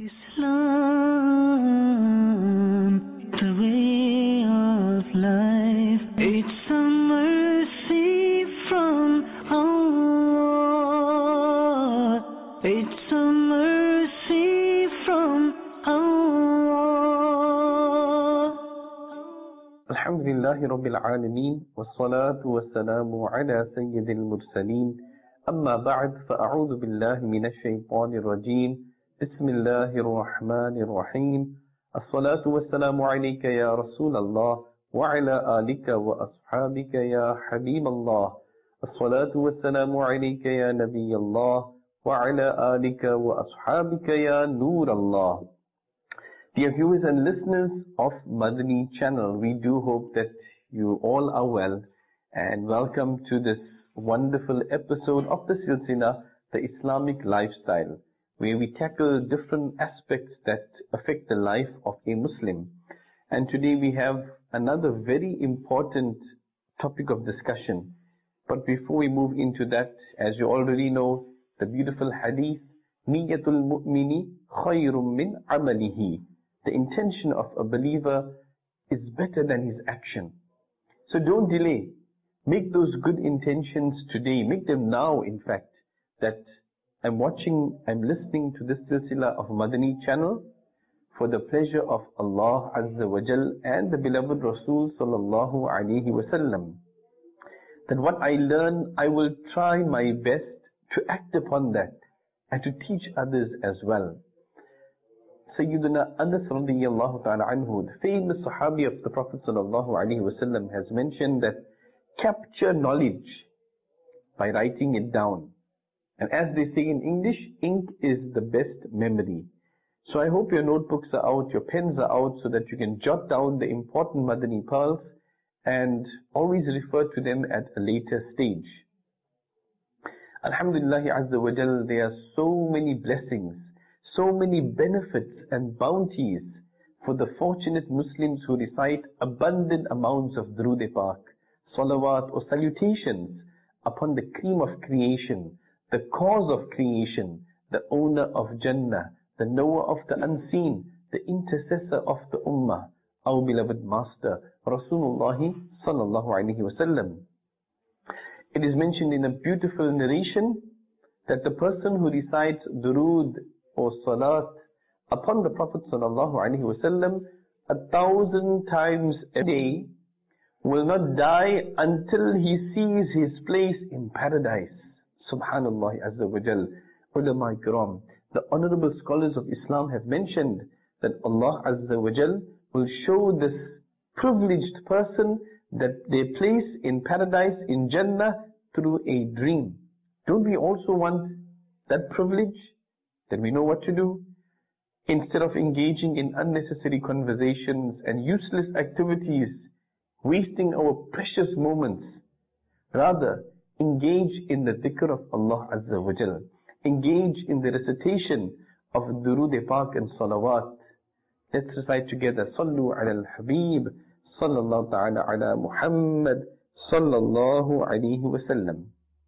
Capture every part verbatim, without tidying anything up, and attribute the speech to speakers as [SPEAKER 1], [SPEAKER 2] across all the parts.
[SPEAKER 1] Islam, the way of life, it's a mercy from Allah. It's a mercy from Allah.
[SPEAKER 2] Alhamdulillahi Rabbil Alameen, wassalatu wassalamu ala sayyidil mursaleen, amma ba'd, fa'a'udhu billahi minash shaytanir rajeem. بسم الله الرحمن الرحيم الصلاة والسلام عليك يا رسول الله وعلى آلك وأصحابك يا حبيب الله الصلاة والسلام عليك يا نبي الله وعلى آلك وأصحابك يا نور الله. Dear viewers and listeners of Madani channel, we do hope that you all are well and welcome to this wonderful episode of the Silsila, the Islamic Lifestyle, where we tackle different aspects that affect the life of a Muslim. And today we have another very important topic of discussion. But before we move into that, as you already know, the beautiful hadith, Niyatul Mu'mini khayrum min amalihi. The intention of a believer is better than his action. So don't delay. Make those good intentions today. Make them now, in fact, that I'm watching, I'm listening to this silsila of Madani channel for the pleasure of Allah Azza wa Jal and the beloved Rasul Sallallahu Alaihi Wasallam. That what I learn, I will try my best to act upon that and to teach others as well. Sayyidina Anas radiyallahu ta'ala anhu, the famous Sahabi of the Prophet Sallallahu Alaihi Wasallam, has mentioned that capture knowledge by writing it down. And as they say in English, ink is the best memory. So I hope your notebooks are out, your pens are out, so that you can jot down the important Madani pearls and always refer to them at a later stage. Alhamdulillah Azza wa Jal, there are so many blessings, so many benefits and bounties for the fortunate Muslims who recite abundant amounts of Durood-e-Pak, salawat or salutations upon the cream of creation, the cause of creation, the owner of Jannah, the knower of the unseen, the intercessor of the Ummah, our beloved Master, Rasulullah Sallallahu Alaihi Wasallam. It is mentioned in a beautiful narration that the person who recites durood or salat upon the Prophet Sallallahu Alaihi Wasallam a thousand times a day will not die until he sees his place in paradise. Subhanallah Azza wa Jal. Ulama Ikram, the honorable scholars of Islam have mentioned that Allah Azza wa Jal will show this privileged person that their place in paradise, in Jannah, through a dream. Don't we also want that privilege? Then we know what to do. Instead of engaging in unnecessary conversations and useless activities, wasting our precious moments, rather engage in the dhikr of Allah Azza wa Jal. Engage in the recitation of Durood-e-Pak and salawat. Let's recite together. Sallu ala al-Habib, sallallahu ta'ala ala Muhammad, sallallahu alayhi wa sallam.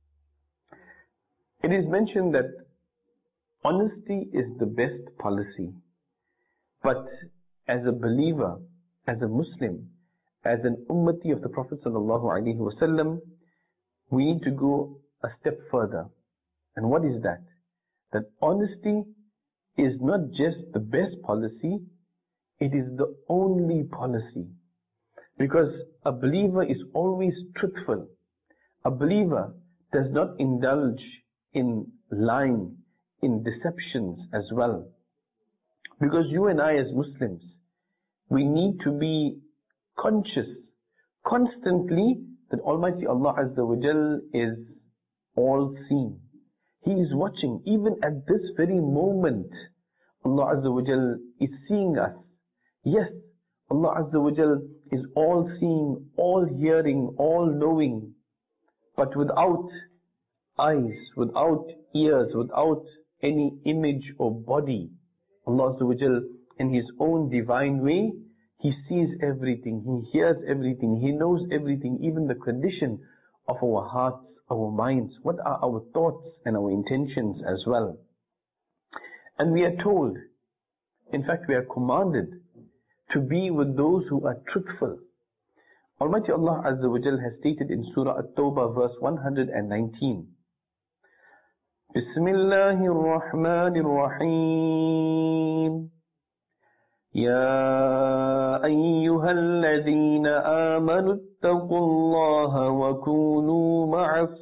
[SPEAKER 2] It is mentioned that honesty is the best policy. But as a believer, as a Muslim, as an ummati of the Prophet sallallahu alayhi wa sallam, we need to go a step further. And what is that? That honesty is not just the best policy, it is the only policy. Because a believer is always truthful. A believer does not indulge in lying, in deceptions as well. Because you and I as Muslims, we need to be conscious constantly that Almighty Allah Azza wa Jal is all seen. He is watching. Even at this very moment, Allah Azza wa Jal is seeing us. Yes, Allah Azza wa Jal is all seeing, all hearing, all knowing. But without eyes, without ears, without any image or body, Allah Azza wa Jal in His own divine way, He sees everything, He hears everything, He knows everything, even the condition of our hearts, our minds, what are our thoughts and our intentions as well. And we are told In fact, we are commanded to be with those who are truthful. Almighty Allah Azza wa Jal has stated in Surah At-Tawbah verse one hundred nineteen, Bismillahir Rahmanir Rahim. Ya ayyuhalladhina amanu ittaqullaha wa kunu ma'as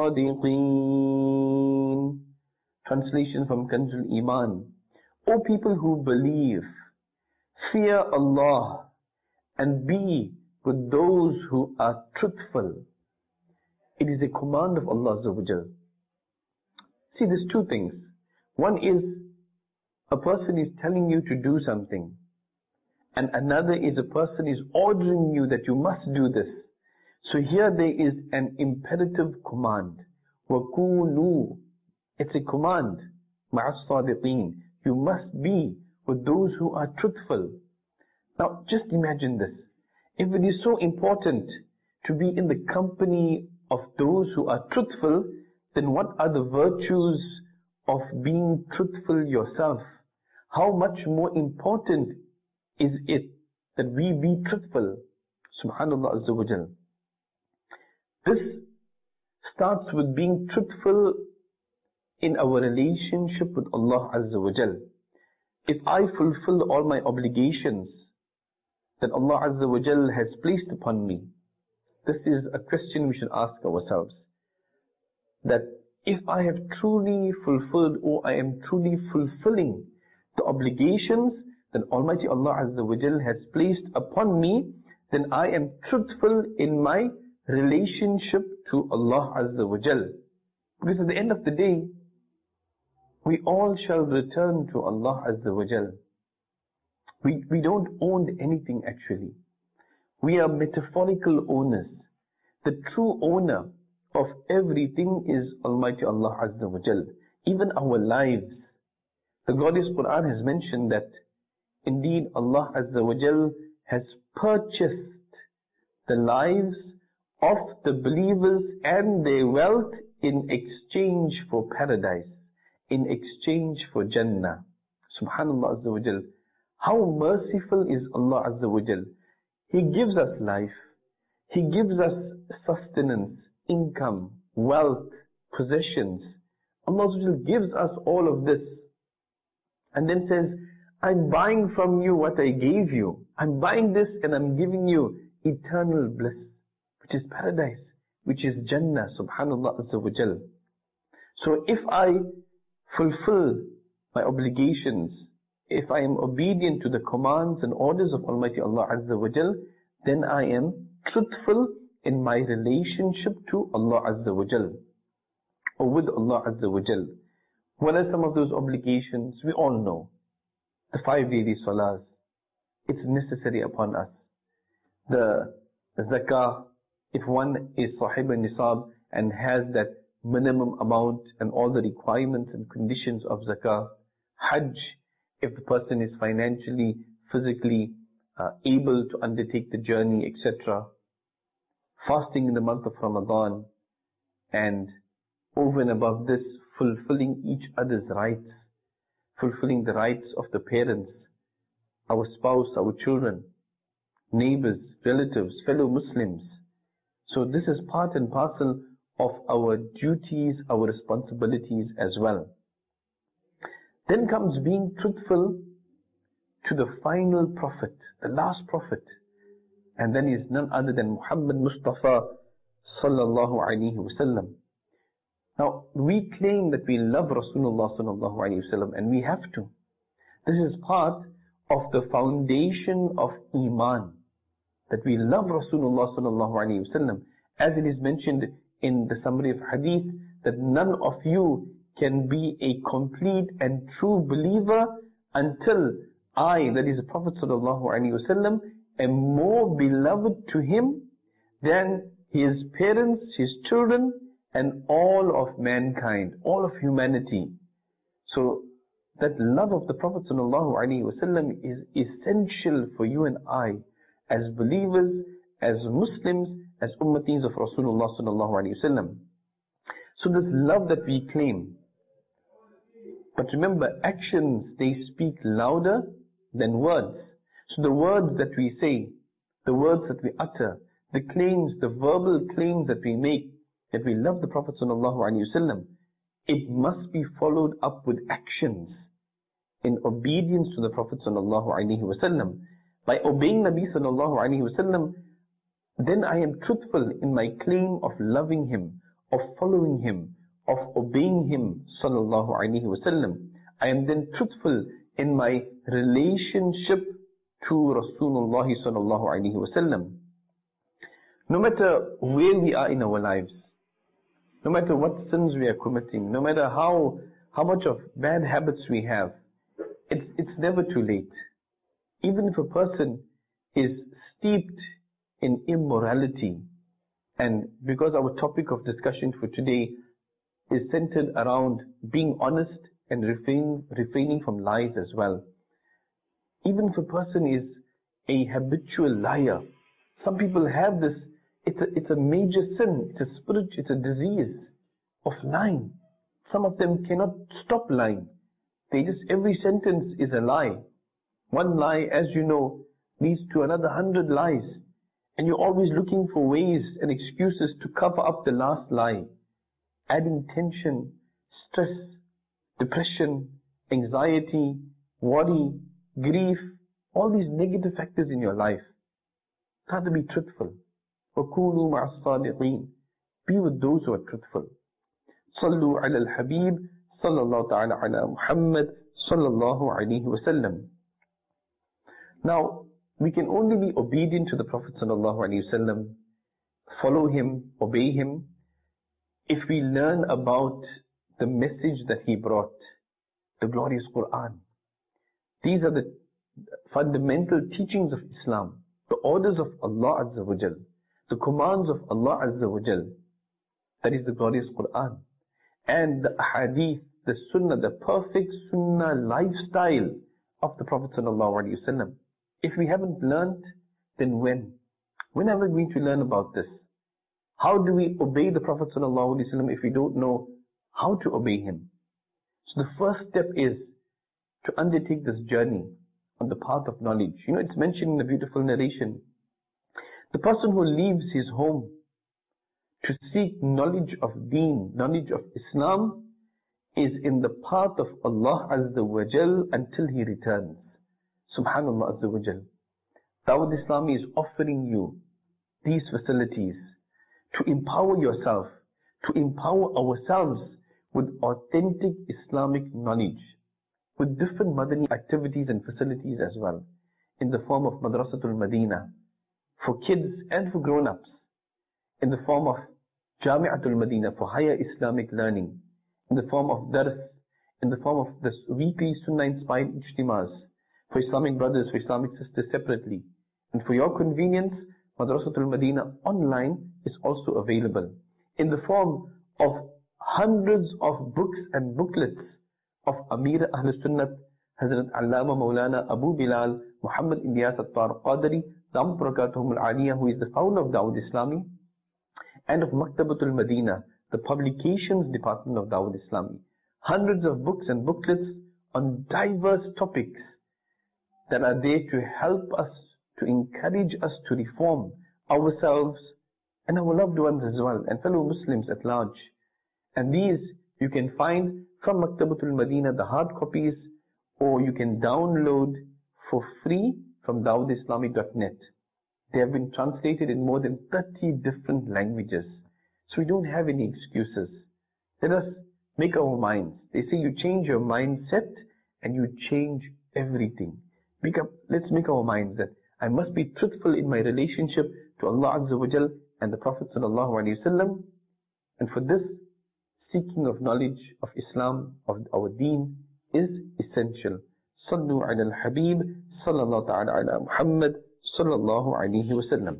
[SPEAKER 2] sadiqin. Translation from Kanzul Iman. O people who believe, fear Allah and be with those who are truthful. It is a command of Allah Azza wa Jal. See, there's two things. One is, a person is telling you to do something, and another is a person is ordering you that you must do this. So here there is an imperative command. وَكُونُوا. It's a command. مَعَ الصَّادِقِينَ. You must be with those who are truthful. Now, just imagine this. If it is so important to be in the company of those who are truthful, then what are the virtues of being truthful yourself? How much more important is it that we be truthful? Subhanallah Azza wa Jal. This starts with being truthful in our relationship with Allah Azza wa Jal. If I fulfill all my obligations that Allah Azza wa Jal has placed upon me, this is a question we should ask ourselves. That if I have truly fulfilled, or I am truly fulfilling the obligations that Almighty Allah Azza wa Jal has placed upon me, then I am truthful in my relationship to Allah Azza wa Jal. Because at the end of the day, we all shall return to Allah Azza wa Jal. We, we don't own anything actually. We are metaphorical owners. The true owner of everything is Almighty Allah Azza wa Jal. Even our lives. The glorious Quran has mentioned that indeed Allah Azza wa Jal has purchased the lives of the believers and their wealth in exchange for paradise, in exchange for Jannah. Subhanallah Azza wa Jal. How merciful is Allah Azza wa Jal. He gives us life. He gives us sustenance, income, wealth, possessions. Allah Azza wa Jal gives us all of this. And then says, I'm buying from you what I gave you. I'm buying this and I'm giving you eternal bliss, which is paradise, which is Jannah. Subhanallah Azza wa Jal. So if I fulfill my obligations, if I am obedient to the commands and orders of Almighty Allah Azza wa Jal, then I am truthful in my relationship to Allah Azza wa Jal, or with Allah Azza wa Jal. What are some of those obligations? We all know. The five daily salahs. It's necessary upon us. The zakah, if one is sahib al-nisab and has that minimum amount and all the requirements and conditions of zakah. Hajj, if the person is financially, physically uh, able to undertake the journey, et cetera. Fasting in the month of Ramadan, and over and above this, fulfilling each other's rights, fulfilling the rights of the parents, our spouse, our children, neighbors, relatives, fellow Muslims. So this is part and parcel of our duties, our responsibilities as well. Then comes being truthful to the final prophet, the last prophet, and then is none other than Muhammad Mustafa sallallahu alaihi wasallam. Now, we claim that we love Rasulullah sallallahu alaihi wasallam, and we have to. This is part of the foundation of Iman, that we love Rasulullah sallallahu alaihi wasallam, as it is mentioned in the summary of Hadith, that none of you can be a complete and true believer until I, that is the Prophet sallallahu alaihi wasallam, am more beloved to him than his parents, his children, and all of mankind, all of humanity. So that love of the Prophet sallallahu alaihi wasallam is essential for you and I, as believers, as Muslims, as ummatis of Rasulullah sallallahu alaihi wasallam. So this love that we claim, But remember, actions, they speak louder than words. So the words that we say, the words that we utter, the claims, the verbal claims that we make, that we love the Prophet sallallahu alaihi wasallam, it must be followed up with actions in obedience to the Prophet sallallahu alaihi wasallam. By obeying Nabi sallallahu alaihi wasallam, then I am truthful in my claim of loving him, of following him, of obeying him sallallahu alaihi wasallam. I am then truthful in my relationship to Rasulullah sallallahu alaihi wasallam. No matter where we are in our lives, no matter what sins we are committing, no matter how how much of bad habits we have, it's it's never too late. Even if a person is steeped in immorality, and because our topic of discussion for today is centered around being honest and refrain, refraining from lies as well. Even if a person is a habitual liar, some people have this, it's a, it's a major sin, it's a spirit, it's a disease of lying. Some of them cannot stop lying. They just, every sentence is a lie. One lie, as you know, leads to another hundred lies. And you're always looking for ways and excuses to cover up the last lie, adding tension, stress, depression, anxiety, worry, grief, all these negative factors in your life. Try to be truthful. وَكُونُوا مَعَ الصَّادِقِينَ. Be with those who are truthful. صَلُّوا عَلَى الْحَبِيبِ صَلَّى اللَّهُ تَعَالَى عَلَى مُحَمَّدٍ صَلَّى اللَّهُ عَلَيْهِ وَسَلَّمَ. Now, we can only be obedient to the Prophet sallallahu alaihi wasallam, follow him, obey him, if we learn about the message that he brought, the glorious Quran. These are the fundamental teachings of Islam, the orders of Allah Azza wa Jal, the commands of Allah Azza wa Jal. That is the glorious Quran. And the ahadith, the sunnah, the perfect sunnah lifestyle of the Prophet sallallahu alaihi wasallam. If we haven't learned, then when? When are we going to learn about this? How do we obey the Prophet sallallahu alaihi wasallam if we don't know how to obey him? So the first step is to undertake this journey on the path of knowledge. You know, it's mentioned in the beautiful narration. The person who leaves his home to seek knowledge of Deen, knowledge of Islam, is in the path of Allah Azza wa Jal until he returns. Subhanallah Azza wa Jal. Dawud Islami is offering you these facilities to empower yourself, to empower ourselves with authentic Islamic knowledge, with different Madani activities and facilities as well, in the form of Madrasatul Madina, for kids and for grown-ups, in the form of Jami'atul Madina, for higher Islamic learning, in the form of Dars, in the form of the weekly Sunnah-inspired Ijtimas, for Islamic brothers, for Islamic sisters separately. And for your convenience, Madrasatul Madina online is also available in the form of hundreds of books and booklets of Amir Ahl Sunnat, Hazrat Allama Maulana Abu Bilal Muhammad Ilyas Attar Qadri, Dam Barakatuhum Al-Aliyah, who is the founder of Dawud Islami, and of Maktabatul Madina, the publications department of Dawud Islami. Hundreds of books and booklets on diverse topics that are there to help us, to encourage us to reform ourselves and our loved ones as well, and fellow Muslims at large. And these you can find from Maktabatul Madina, the hard copies, or you can download for free from Dawud Islami dot net. They have been translated in more than thirty different languages. So we don't have any excuses. Let us make our minds. They say you change your mindset and you change everything. Become, let's make our minds that I must be truthful in my relationship to Allah Azza wa Jal and the Prophet sallallahu alaihi wasallam. And for this, seeking of knowledge of Islam, of our deen, is essential. Sallu ala al-Habib, sallallahu ta'ala ala Muhammad, sallallahu alaihi wasallam.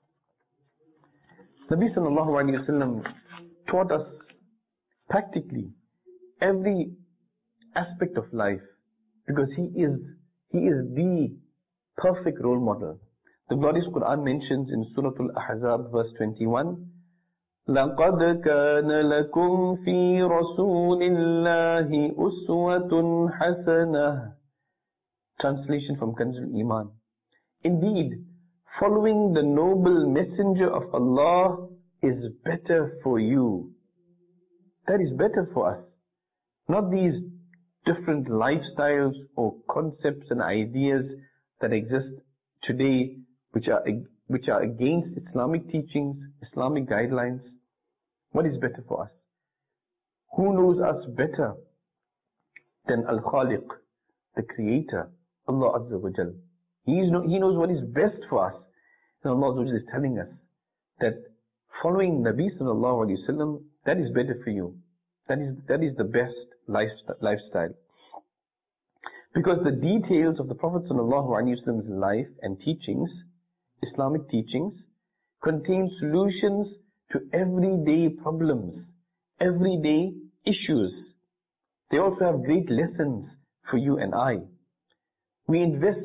[SPEAKER 2] Nabi sallallahu alaihi wasallam taught us practically every aspect of life, because he is he is the perfect role model. The glorious Quran mentions in Surah Al-Ahzab verse twenty-one, لَقَدْ كَانَ لَكُمْ فِي رَسُولِ اللَّهِ أُسْوَةٌ حَسَنَةٌ. Translation from Kanzul Iman. Indeed, following the noble messenger of Allah is better for you. That is better for us. Not these different lifestyles or concepts and ideas that exist today which are which are against Islamic teachings, Islamic guidelines. What is better for us? Who knows us better than Al-Khaliq, the Creator, Allah Azza wa Jal? He, is no, he knows what is best for us. And Allah Azza wa Jal is telling us that following Nabi Sallallahu Alaihi Wasallam, that is better for you. That is, that is the best lifestyle. Because the details of the Prophet Sallallahu Alaihi Wasallam's life and teachings, Islamic teachings, contain solutions to everyday problems, everyday issues. They also have great lessons for you and I. We invest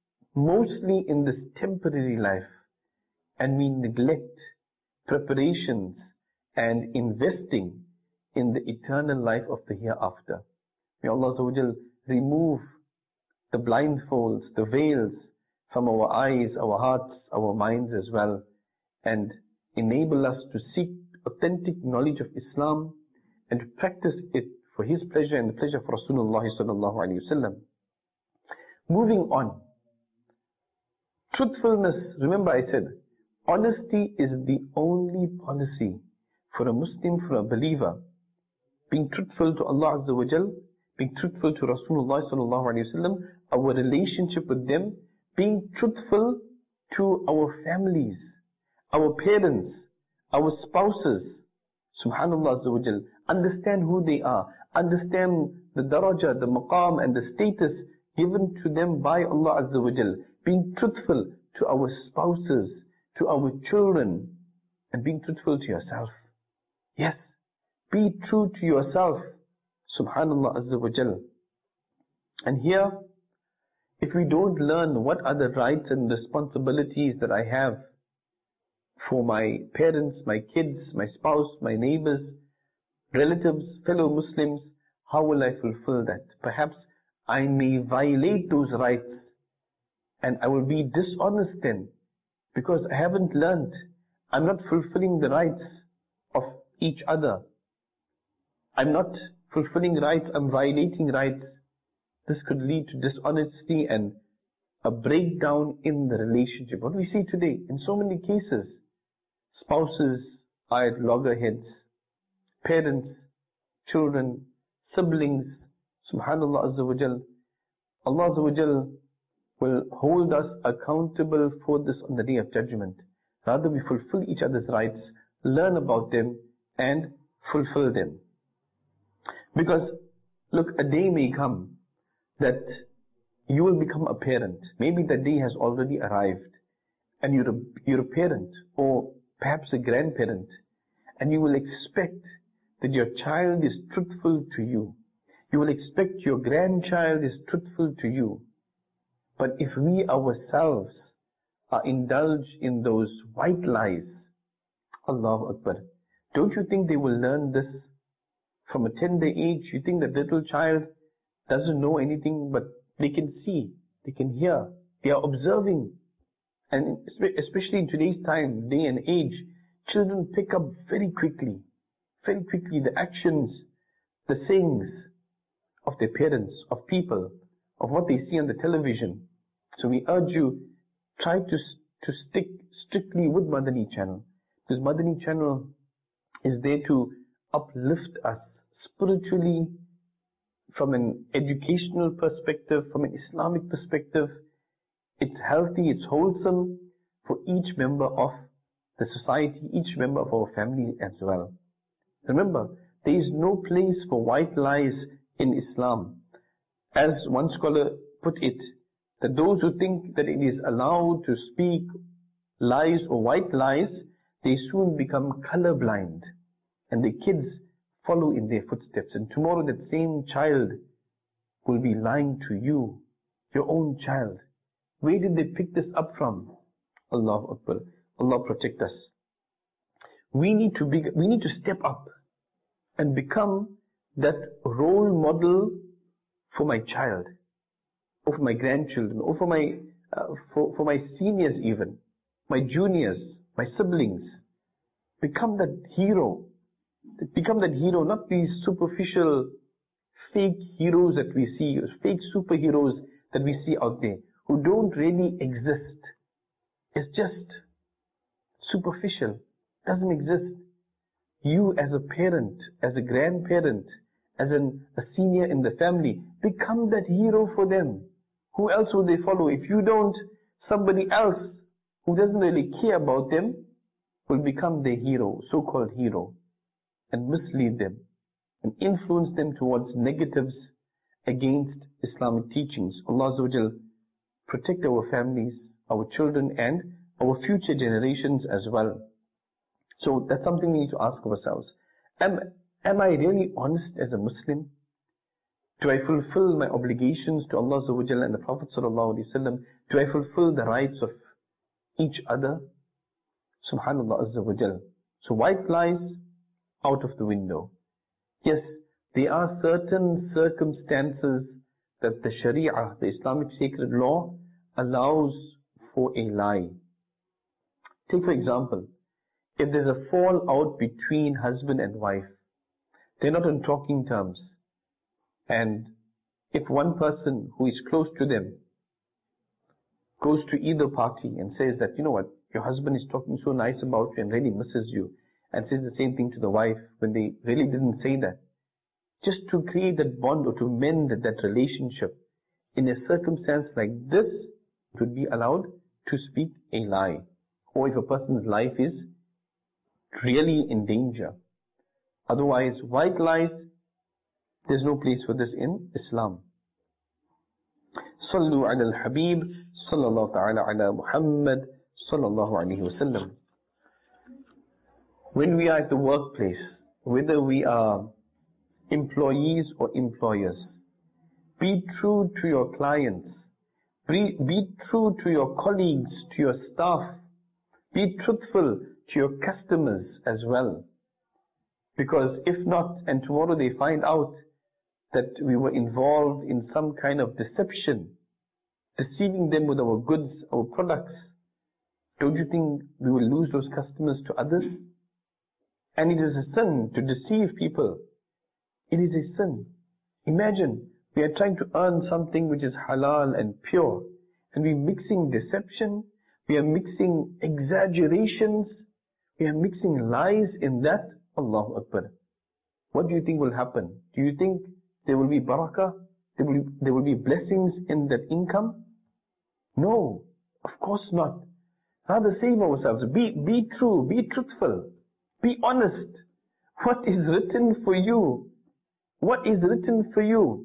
[SPEAKER 2] mostly in this temporary life and we neglect preparations and investing in the eternal life of the hereafter. May Allah Azza wa Jal remove the blindfolds, the veils from our eyes, our hearts, our minds as well, and enable us to seek authentic knowledge of Islam and to practice it for His pleasure and the pleasure of Rasulullah sallallahu alaihi wasallam. Moving on, truthfulness. Remember, I said honesty is the only policy for a Muslim, for a believer. Being truthful to Allah Azza wa Jal, being truthful to Rasulullah sallallahu alaihi wasallam, our relationship with them, being truthful to our families, our parents, our spouses. Subhanallah Azza wa Jal. Understand who they are. Understand the daraja, the maqam and the status given to them by Allah Azza wa Jal. Being truthful to our spouses, to our children, and being truthful to yourself. Yes, be true to yourself. Subhanallah Azza wa Jal. And here, if we don't learn what are the rights and responsibilities that I have for my parents, my kids, my spouse, my neighbors, relatives, fellow Muslims, how will I fulfill that? Perhaps I may violate those rights and I will be dishonest then because I haven't learned. I'm not fulfilling the rights of each other. I'm not fulfilling rights, I'm violating rights. This could lead to dishonesty and a breakdown in the relationship. What we see today in so many cases, spouses are at loggerheads, parents, children, siblings, subhanallah Azza wa Jal. Allah Azza wa Jal will hold us accountable for this on the Day of Judgment. Rather we fulfill each other's rights, learn about them and fulfill them. Because look, a day may come that you will become a parent. Maybe that day has already arrived and you're a, you're a parent or perhaps a grandparent, and you will expect that your child is truthful to you. You will expect your grandchild is truthful to you. But if we ourselves are indulged in those white lies, Allahu Akbar, don't you think they will learn this from a tender age? You think that little child doesn't know anything, but they can see, they can hear, they are observing. And especially in today's time, day and age, children pick up very quickly, very quickly the actions, the sayings of their parents, of people, of what they see on the television. So we urge you, try to to stick strictly with Madani Channel. Because Madani Channel is there to uplift us spiritually, from an educational perspective, from an Islamic perspective. It's healthy, it's wholesome for each member of the society, each member of our family as well. Remember, there is no place for white lies in Islam. As one scholar put it, that those who think that it is allowed to speak lies or white lies, they soon become colorblind and the kids follow in their footsteps. And tomorrow that same child will be lying to you, your own child. Where did they pick this up from? Allahu Akbar. Allah protect us. We need to be, we need to step up and become that role model for my child, or for my grandchildren, or for my, uh, for, for my seniors even, my juniors, my siblings. Become that hero. Become that hero, not these superficial, fake heroes that we see, fake superheroes that we see out there, who don't really exist. It's just superficial, doesn't exist. You as a parent, as a grandparent, as an, a senior in the family, become that hero for them. Who else will they follow? If you don't, somebody else who doesn't really care about them will become their hero, so-called hero, and mislead them and influence them towards negatives against Islamic teachings. Allah Azza wa Jal protect our families, our children, and our future generations as well. So that's something we need to ask ourselves. Am, am I really honest as a Muslim? Do I fulfill my obligations to Allah Azza wa Jal and the Prophet Sallallahu Alaihi Wasallam? Do I fulfill the rights of each other? Subhanallah Azza wa Jal. So white lies out of the window. Yes, there are certain circumstances that the Sharia, the Islamic sacred law, allows for a lie. Take for example, if there's a fallout between husband and wife, they're not on talking terms, and if one person who is close to them goes to either party and says that, you know what, your husband is talking so nice about you and really misses you, and says the same thing to the wife when they really didn't say that, just to create that bond or to mend that relationship, in a circumstance like this, it would be allowed to speak a lie. Or if a person's life is really in danger. Otherwise, white lies, there's no place for this in Islam. Sallu ala al-Habib, sallallahu ta'ala ala Muhammad, sallallahu alayhi wa sallam. When we are at the workplace, whether we are employees or employers, be true to your clients, be, be true to your colleagues, to your staff, be truthful to your customers as well. Because if not, and tomorrow they find out that we were involved in some kind of deception, deceiving them with our goods, our products, don't you think we will lose those customers to others? And it is a sin to deceive people. It is a sin. Imagine, we are trying to earn something which is halal and pure, and we're mixing deception, we are mixing exaggerations, we are mixing lies in that. Allahu Akbar. What do you think will happen? Do you think there will be barakah? There will, there will be blessings in that income? No, of course not. Rather save ourselves. Be, be true, be truthful, be honest. What is written for you? What is written for you?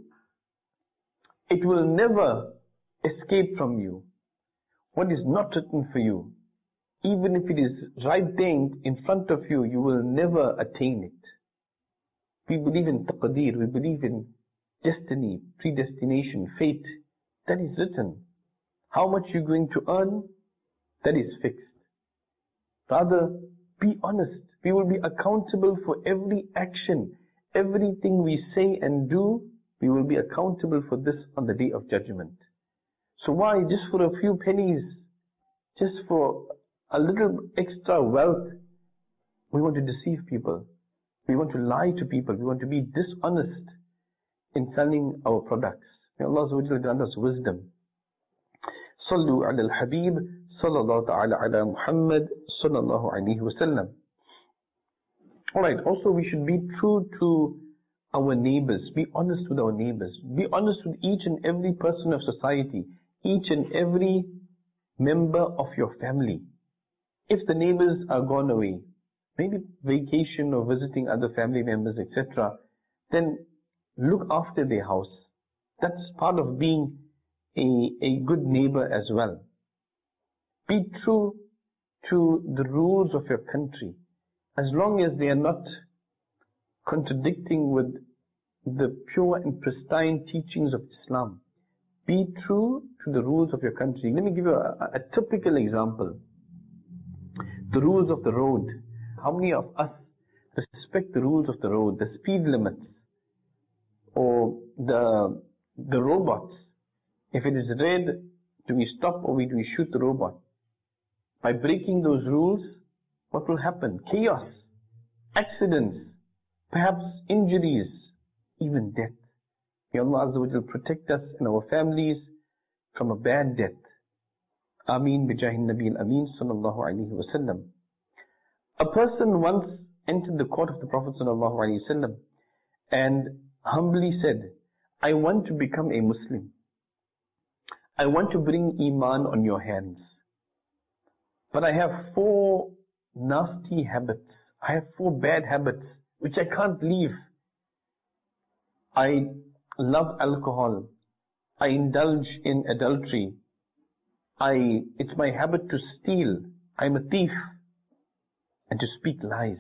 [SPEAKER 2] It will never escape from you. What is not written for you, even if it is right there in front of you, you will never attain it. We believe in taqdeer, we believe in destiny, predestination, fate. That is written. How much you're going to earn, that is fixed. Rather, be honest. We will be accountable for every action, everything we say and do. We will be accountable for this on the Day of Judgment. So why, just for a few pennies, just for a little extra wealth, we want to deceive people. We want to lie to people. We want to be dishonest in selling our products. May Allah grant us wisdom. Sallu ala al-Habib, sallallahu ta'ala ala Muhammad, sallallahu alayhi wa sallam. Alright, also we should be true to our neighbors. Be honest with our neighbors. Be honest with each and every person of society, each and every member of your family. If the neighbors are gone away, maybe vacation or visiting other family members, et cetera, then look after their house. That's part of being a, a good neighbor as well. Be true to the rules of your country, as long as they are not contradicting with the pure and pristine teachings of Islam. Be true to the rules of your country. Let me give you a, a typical example. The rules of the road. how many of us respect the rules of the road, the speed limits, or the the robots? If it is red, do we stop or do we shoot the robot? By breaking those rules, what will happen? Chaos, accidents, perhaps injuries, even death. May Allah Azza wa Jal protect us and our families from a bad death. Ameen bijahin Nabi al-Ameen sallallahu alayhi wa sallam. A person once entered the court of the Prophet sallallahu alayhi wa sallam and humbly said, I want to become a Muslim. I want to bring Iman on your hands. But I have four nasty habits. I have four bad habits which I can't leave. I love alcohol. I indulge in adultery. I, it's my habit to steal. I'm a thief. And to speak lies.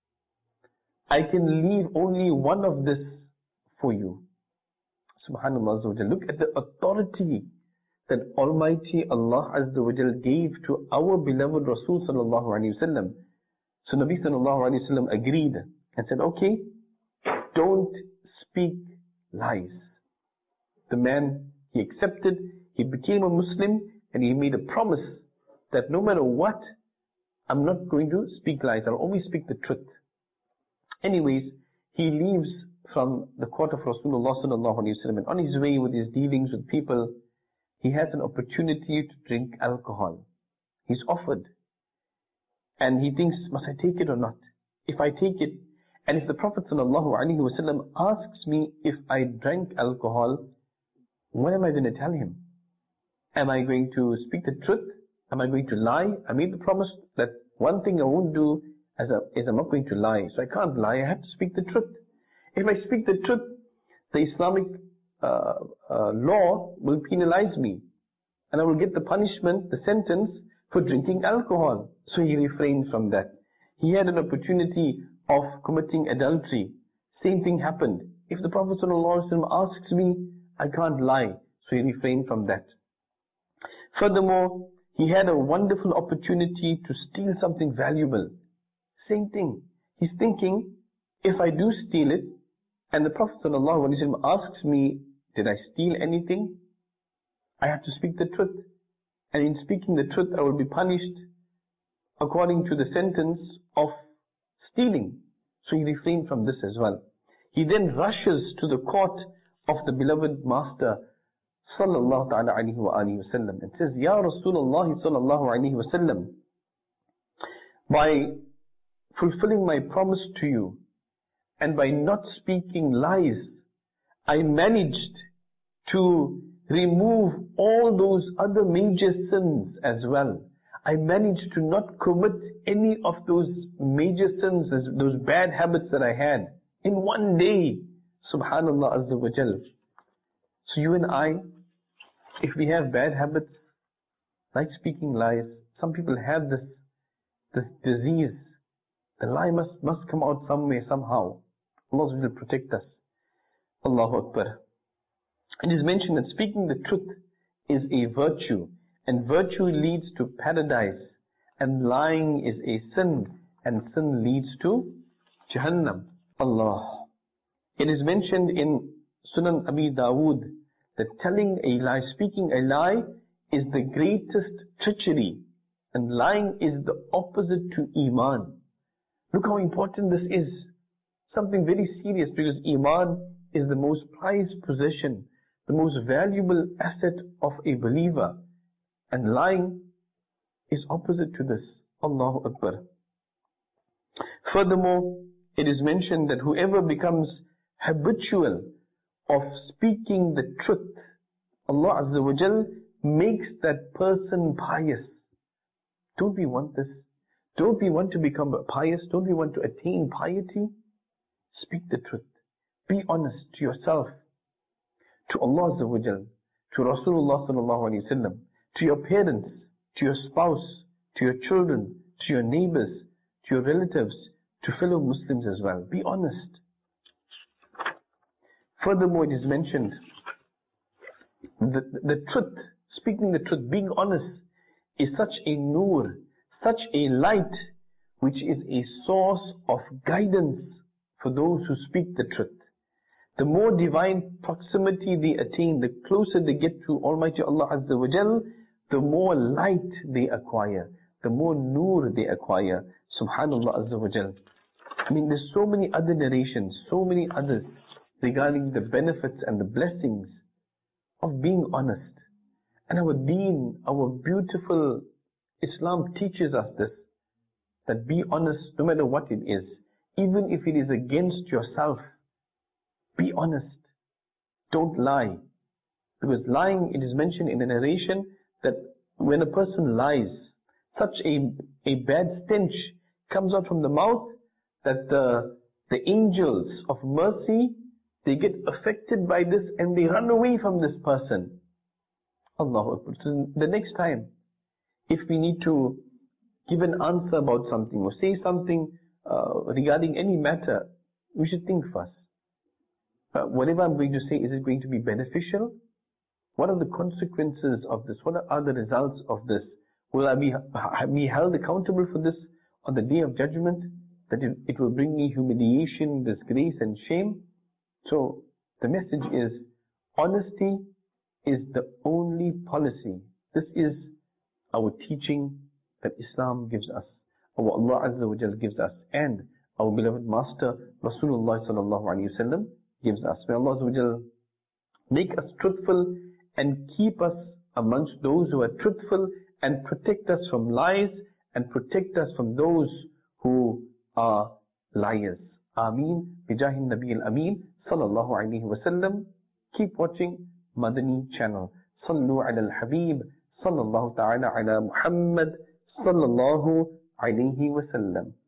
[SPEAKER 2] I can leave only one of this for you. Subhanallah. Look at the authority that Almighty Allah Azza wa Jal gave to our beloved Rasul sallallahu alayhi wa sallam. So Nabi sallallahu alayhi wa sallam agreed and said, okay, don't speak lies. The man, he accepted, he became a Muslim, and he made a promise that no matter what, I'm not going to speak lies, I'll only speak the truth. Anyways, he leaves from the court of Rasulullah sallallahu alayhi wa sallam, and on his way with his dealings with people, he has an opportunity to drink alcohol. He's offered. And he thinks, must I take it or not? If I take it, and if the Prophet ﷺ asks me if I drank alcohol, what am I going to tell him? Am I going to speak the truth? Am I going to lie? I made the promise that one thing I won't do is, a, is I'm not going to lie. So I can't lie, I have to speak the truth. If I speak the truth, the Islamic uh, uh, law will penalize me. And I will get the punishment, the sentence for drinking alcohol. So he refrained from that. He had an opportunity of committing adultery. Same thing happened. If the Prophet ﷺ asks me, I can't lie. So he refrained from that. Furthermore, he had a wonderful opportunity to steal something valuable. Same thing. He's thinking, if I do steal it, and the Prophet ﷺ asks me, did I steal anything? I have to speak the truth. And in speaking the truth, I will be punished according to the sentence of stealing. So he refrained from this as well. He then rushes to the court of the beloved Master sallallahu ta'ala alayhi wa alihi wa sallam and says, Ya Rasulullah sallallahu alayhi wa sallam, by fulfilling my promise to you and by not speaking lies, I managed to remove all those other major sins as well. I managed to not commit any of those major sins, those bad habits that I had in one day. Subhanallah Azza wa Jal. So you and I, if we have bad habits, like speaking lies, some people have this, this disease. The lie must, must come out somewhere, somehow. Allah will protect us. Allahu Akbar. It is mentioned that speaking the truth is a virtue, and virtue leads to paradise, and lying is a sin, and sin leads to Jahannam. Allah. It is mentioned in Sunan Abi Dawood that telling a lie, speaking a lie, is the greatest treachery, and lying is the opposite to Iman. Look how important this is. Something very serious, because Iman is the most prized possession, the most valuable asset of a believer. And lying is opposite to this. Allahu Akbar. Furthermore, it is mentioned that whoever becomes habitual of speaking the truth, Allah Azza wa Jal makes that person pious. Don't we want this? Don't we want to become pious? Don't we want to attain piety? Speak the truth. Be honest to yourself, to Allah Azza wa Jal, to Rasulullah sallallahu alayhi wa sallam, to your parents, to your spouse, to your children, to your neighbors, to your relatives, to fellow Muslims as well. Be honest. Furthermore, it is mentioned, the, the truth, speaking the truth, being honest, is such a nur, such a light, which is a source of guidance for those who speak the truth. The more divine proximity they attain, the closer they get to Almighty Allah Azza wa Jal, the more light they acquire, the more nur they acquire. Subhanallah Azza wa Jal. I mean, there's so many other narrations, so many others regarding the benefits and the blessings of being honest. And our deen, our beautiful Islam teaches us this, that be honest no matter what it is. Even if it is against yourself, be honest. Don't lie. Because lying, it is mentioned in the narration that when a person lies, such a, a bad stench comes out from the mouth that the, the angels of mercy, they get affected by this and they run away from this person. Allahu Akbar. So the next time, if we need to give an answer about something or say something uh, regarding any matter, we should think first. Uh, whatever I'm going to say, is it going to be beneficial? What are the consequences of this? What are the results of this? Will I be, be held accountable for this on the day of judgment? That it, it will bring me humiliation, disgrace and shame? So the message is, honesty is the only policy. This is our teaching that Islam gives us, our Allah Azza wa Jal gives us, and our beloved Master Rasulullah Sallallahu Alaihi Wasallam gives us. May Allah Azza wa Jal make us truthful and keep us amongst those who are truthful, and protect us from lies and protect us from those who are liars. Ameen. Bijahin Nabi al-Ameen Sallallahu Alaihi Wasallam. Keep watching Madani channel. Sallu ala al-Habib Sallallahu ta'ala ala Muhammad Sallallahu Alaihi Wasallam.